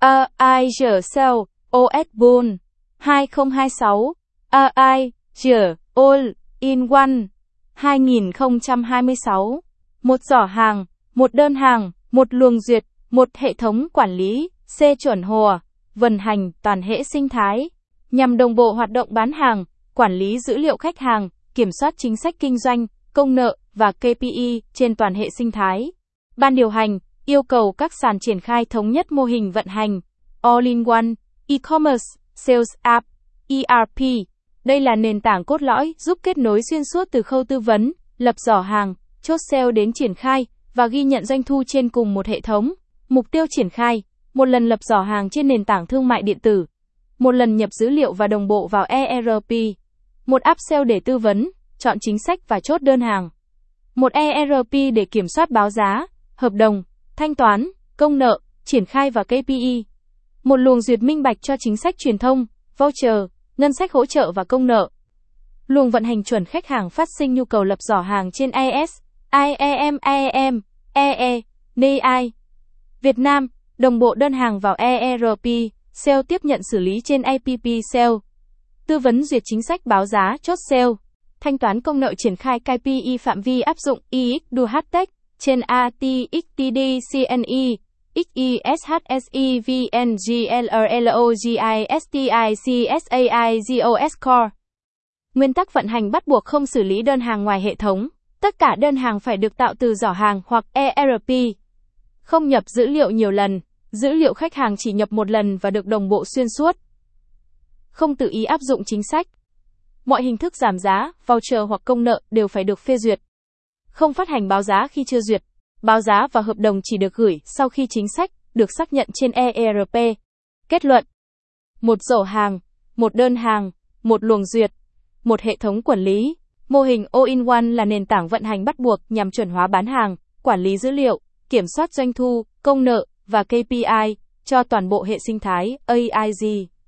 AI Sale OS Bull 2026 AI All in One 2026 một giỏ hàng, một đơn hàng, một luồng duyệt, một hệ thống quản lý, C chuẩn HOA, vận hành toàn hệ sinh thái, nhằm đồng bộ hoạt động bán hàng, quản lý dữ liệu khách hàng, kiểm soát chính sách kinh doanh, công nợ và KPI trên toàn hệ sinh thái. Ban điều hành yêu cầu các sàn triển khai thống nhất mô hình vận hành All-in-One E-commerce Sales App ERP. Đây là nền tảng cốt lõi giúp kết nối xuyên suốt từ khâu tư vấn, lập giỏ hàng, chốt sale đến triển khai và ghi nhận doanh thu trên cùng một hệ thống. Mục tiêu triển khai: một lần lập giỏ hàng trên nền tảng thương mại điện tử, một lần nhập dữ liệu và đồng bộ vào ERP, một app sale để tư vấn, chọn chính sách và chốt đơn hàng, một ERP để kiểm soát báo giá, hợp đồng, thanh toán, công nợ, triển khai và KPI, một luồng duyệt minh bạch cho chính sách truyền thông, voucher, ngân sách hỗ trợ và công nợ. Luồng vận hành chuẩn khách hàng phát sinh nhu cầu lập giỏ hàng trên iOS, IAM, NAI. Việt Nam, đồng bộ đơn hàng vào ERP, sale tiếp nhận xử lý trên app sale. Tư vấn duyệt chính sách báo giá chốt sale. Thanh toán công nợ triển khai KPI phạm vi áp dụng IX-DUHTECH trên ATXTD-CNE, XESHSEVNGLRLOGISTICSAIGOS Core. Nguyên tắc vận hành bắt buộc không xử lý đơn hàng ngoài hệ thống. Tất cả đơn hàng phải được tạo từ giỏ hàng hoặc ERP. Không nhập dữ liệu nhiều lần. Dữ liệu khách hàng chỉ nhập một lần và được đồng bộ xuyên suốt. Không tự ý áp dụng chính sách. Mọi hình thức giảm giá, voucher hoặc công nợ đều phải được phê duyệt. Không phát hành báo giá khi chưa duyệt. Báo giá và hợp đồng chỉ được gửi sau khi chính sách được xác nhận trên ERP. Kết luận: một giỏ hàng, một đơn hàng, một luồng duyệt, một hệ thống quản lý. Mô hình All-in-One là nền tảng vận hành bắt buộc nhằm chuẩn hóa bán hàng, quản lý dữ liệu, kiểm soát doanh thu, công nợ và KPI cho toàn bộ hệ sinh thái AIG.